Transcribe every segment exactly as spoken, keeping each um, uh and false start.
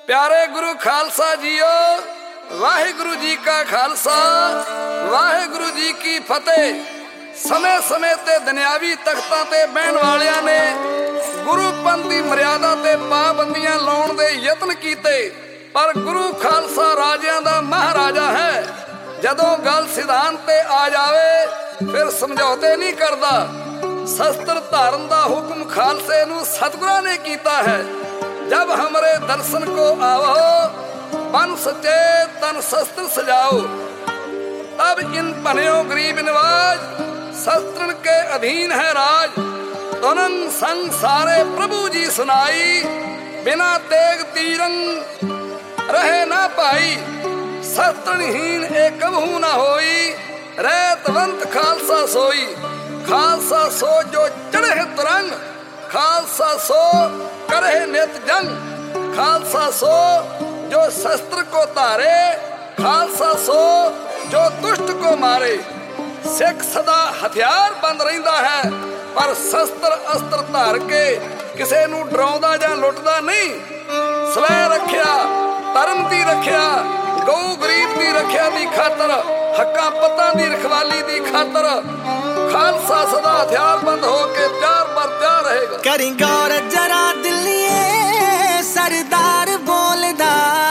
प्यारे गुरु खालसा जियो, वाहिगुरु जी का खालसा, वाहिगुरु जी की फतेह। समय समय ते दुनियावी तख्तां ते बहन वालियां ने गुरु पंथ दी मर्यादा ते पाबंदियां लाउण दे यतन कीते, पर गुरु खालसा राजियां दा महाराजा है। जदों गल सिद्धांत ते आ जावे फिर समझौते नहीं करदा। शस्त्र धारण दा हुक्म खालसे नूं सतगुरां ने कीता है। जब हमरे दर्शन को आवो, बन सचे तन शस्त्र सजाओ। तब इन पन्यो गरीब नवाज, शस्त्रन के अधीन है राज। तुनंग संग सारे प्रभु जी सुनाई, बिना तेग तीरंग रहे ना पाई। शस्त्रहीन एक कबहू ना होई, रैतवंत खालसा सोई। खालसा सो जो चढ़े तुरंग, खालसा सो करे नित जंग। खालसा सो जो शस्त्र को तारे, खालसा सो जो दुष्ट को मारे। सिख सदा हथियार बंद रहिंदा है, पर शस्त्र अस्त्र धार के किसे नूं डराउंदा जां लुटदा नहीं। स्वै रखिया, धर्म दी रखिया, गौ गरीब दी रखिया दी खातर, हक्कां पत्तां दी रखवाली दी खातर खालसा सदा हथियार बंद होके प्यार पर प्यार रहेगा। करी गौर जरा दिलिए, सरदार बोलदा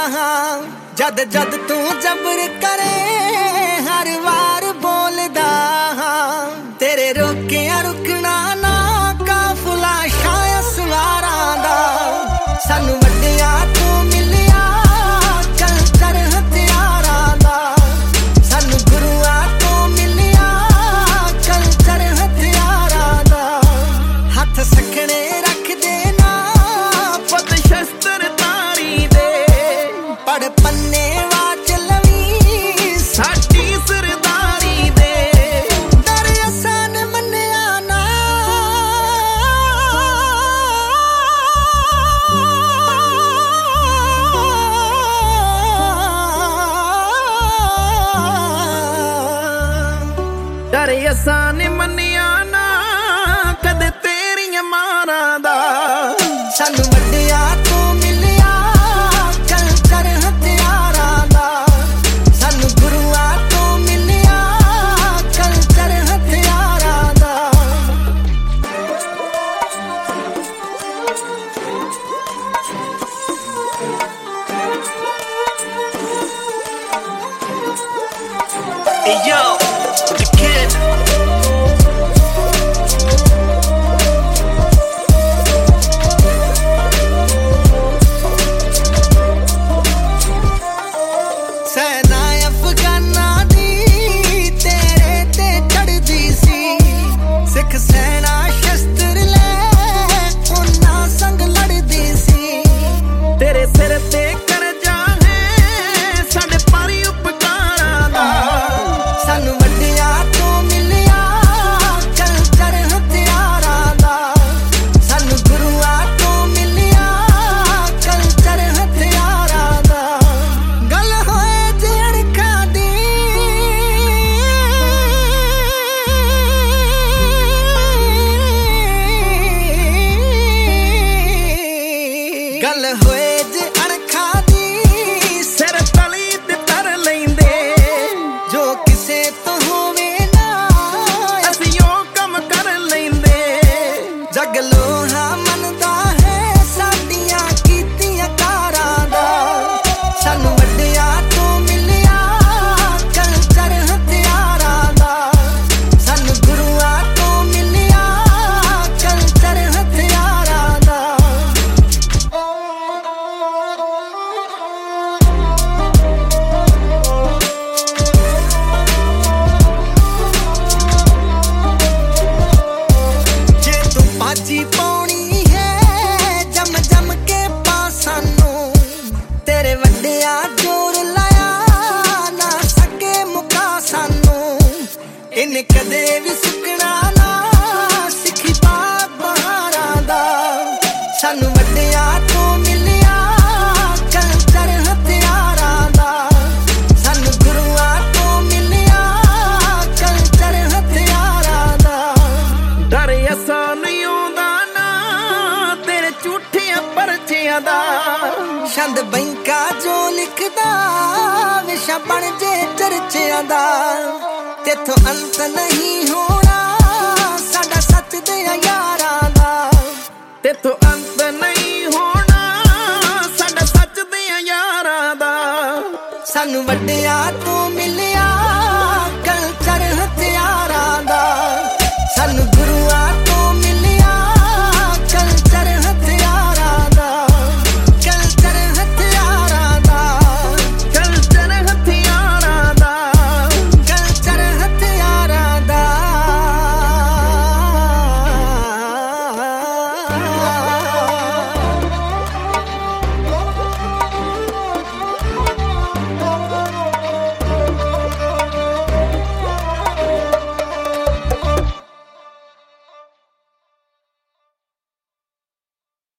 जद जद तू जबर करे, हर वार बोलदा तेरे रोकिया रुकना ना, काफिला शाया सवारां दा। सानू वड्डिया तू मिलिया कल्चर हथियारां दा, सानू गुरुआ तू मिलिया कल्चर हथियारां दा। हथ सखने रख देना पुत शस्त्र तारी दे, पढ़ पन्ने वाच लवी साडी सरदारी दे। डर असान मन्निया ना, डर असान मन्निया ना कदे तेरियां मारां दा। सानू वड्डिया तू मिलिया कल्चर हथियारां दा, सानू गुरुआ तू मिलिया कल्चर हथियारां दा। Hey yo, the kid. सेना अफगाना दी तेरे ते चढ़दी सी, सिख सेना शस्त्र ले उन्हां संग लड़दी सी। तेरे सिर ते करजा है साडे पारी उपकारां दा, सानू वड्डिया तू मिलिया कल्चर हथियारां दा, सानू गुरुआ तू मिलिया कल्चर हथियारां दा। गल होए जे अणखां दी, गल होए जे अणखां दी, सिर तली ते तर लैंदे। जो किसे तो होवे ना असीं ओ कम कर लैंदे। जग लोहा मनदा है साडियां कीतियां कारां दा, सानू वड्डिया तू मिलिया कल्चर हथियारां दा, सानू गुरुआ तू मिलिया कल्चर हथियारां दा। ਦਾ। ਛੰਦ ਬੈਂਕਾ ਜੋ ਲਿਖਦਾ ਵਿਸ਼ਾ ਬਣ ਜੇ ਚਰਚਿਆਂ ਦਾ। ਤੇਥੋਂ ਅੰਤ ਨਹੀਂ ਹੋਣਾ ਸਾਡਾ ਸੱਚ ਦੇ ਯਾਰਾਂ ਦਾ। ਤੇਥੋਂ ਅੰਤ ਨਹੀਂ ਹੋਣਾ ਸਾਡਾ ਸੱਚ ਦੇ ਯਾਰਾਂ ਦਾ। ਸਾਨੂੰ ਵੱਡਿਆ